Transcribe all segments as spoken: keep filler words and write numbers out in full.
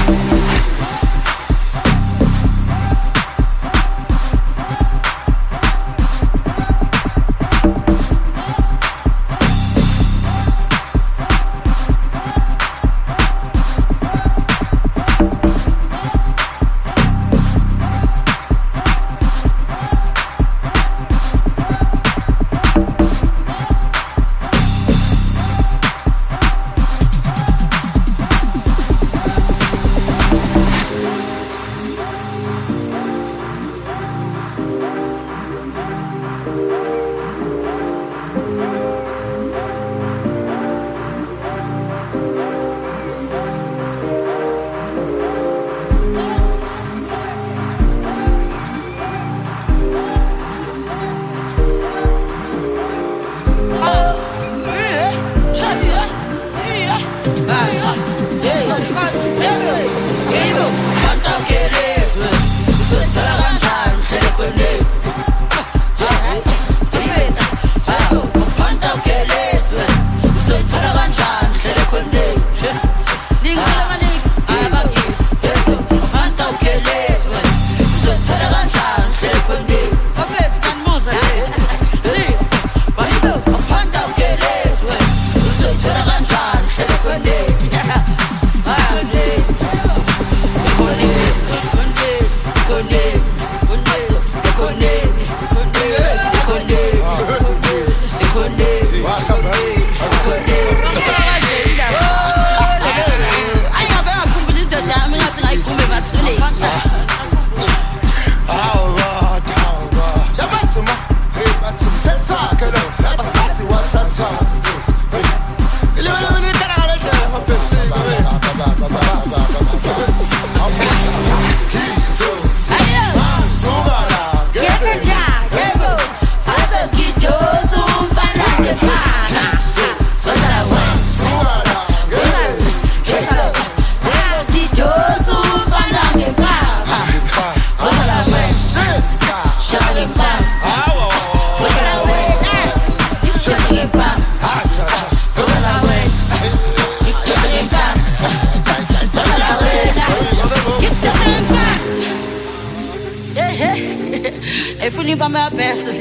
Efuni bama best.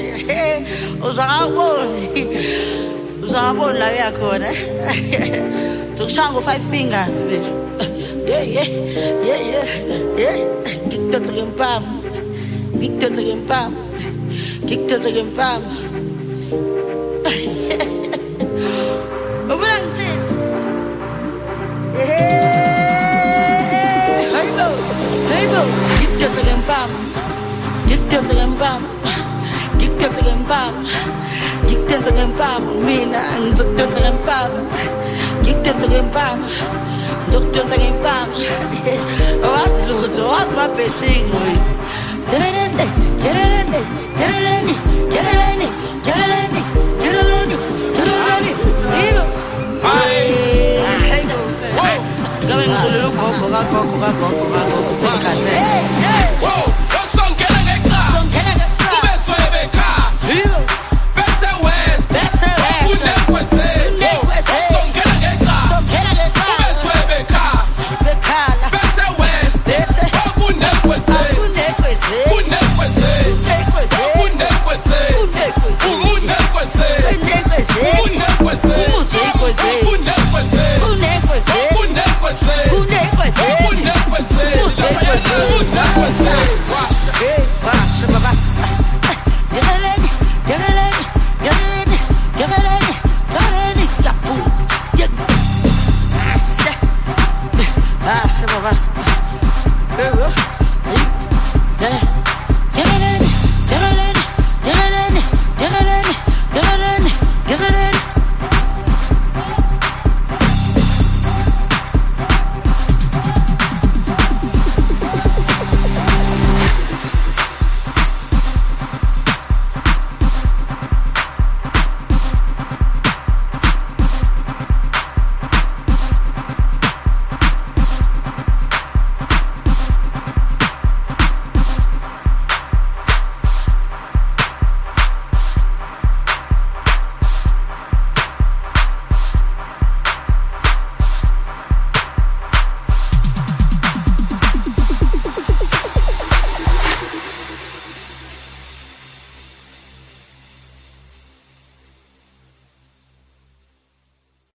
Uzangaboni. Uzangaboni la yakhona. Tukushanga five fingers baby. Yeah yeah. Yeah yeah. Yeah. Ngikuthatha ngempama. Ngikuthatha ngempama. Ngikuthatha ngempama. Ubona ngithini? Hey. Hey bo. Hey bo. Ngikuthatha ngempama. Ngikuthatha ngempama. Ngikuthatha ngempama. Ngikuthatha ngempama. Mina ngizokuthatha ngempama. Ngikuthatha ngempama. Ngizokuthatha ngempama. Owazi luzo, owazi mabhesing wena. Telelende, telelende, telelende, telelende, telelende, telelende, telelende. Yibo. Hayi. Wow. Gabe ngicula ugogo kagogo kagogo kagogo sekhaze. Wow. Songena ngeka. Songena ngeka. Ubeswe beka. Yibo. Bese west. Bese west. Unekwese. Unekwese. Songena ngeka. Songena ngeka. Ubeswe beka. Bekhala. Bese west. Bese. Unekwese. Unekwese. Unekwese. Unekwese. Unekwese. Unekwese. Umunekwese. Unekwese. Umunekwese. Umunekwese. Unekwese. Unekwese. Unekwese. Unekwese. Unekwese. Unekwese. Unekwese. Hey, washa baba. Geleni, geleni, geleni, geleni, geleni, kapu. Asha. Asha baba. Hey, hey.